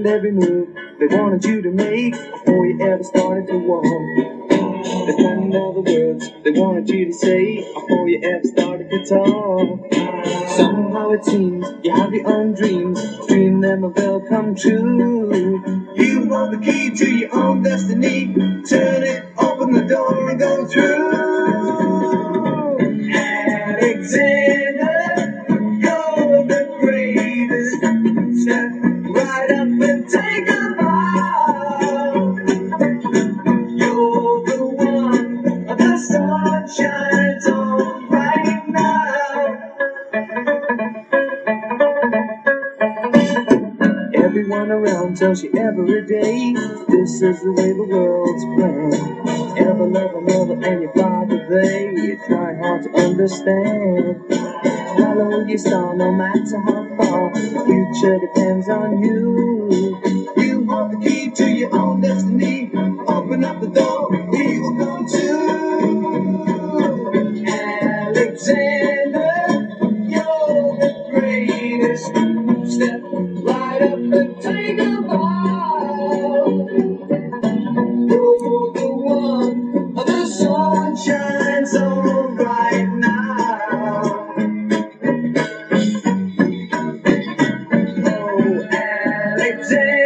planned every move they wanted you to make before you ever started to walk. They planned all the words they wanted you to say before you ever started to talk. Somehow it seems you have your own dreams, dream them will come true. You hold the key to your own destiny, turn it, open the door and go through. Alexander, you're the greatest. Step right up and take a bow. You're the one, the sun shines on right now. Everyone around tells you every day, this is the way the world's planned. Ever love another and your father, they try hard to understand. Follow your star no matter how far, the future depends on you. You hold the key to your own destiny, open up the door, we will come to. Alexander, you're the greatest. Step right up and take a bow. You're the one, the sun shines on right now. Oh, Alexander.